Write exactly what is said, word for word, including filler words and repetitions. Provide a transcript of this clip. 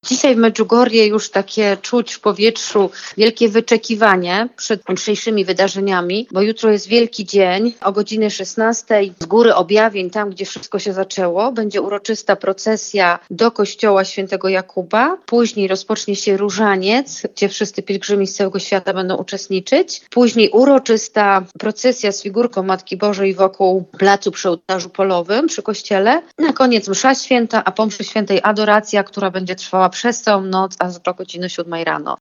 Dzisiaj w Medjugorje już takie czuć w powietrzu wielkie wyczekiwanie przed jutrzejszymi wydarzeniami, bo jutro jest wielki dzień. O godzinie szesnastej z Góry Objawień, tam gdzie wszystko się zaczęło, będzie uroczysta procesja do kościoła świętego Jakuba. Później rozpocznie się różaniec, gdzie wszyscy pielgrzymi z całego świata będą uczestniczyć. Później uroczysta procesja z figurką Matki Bożej wokół placu przy ołtarzu polowym przy kościele. Na koniec msza święta, a po mszy świętej adoracja, która będzie trwała przez całą noc, aż do godziny siódmej rano.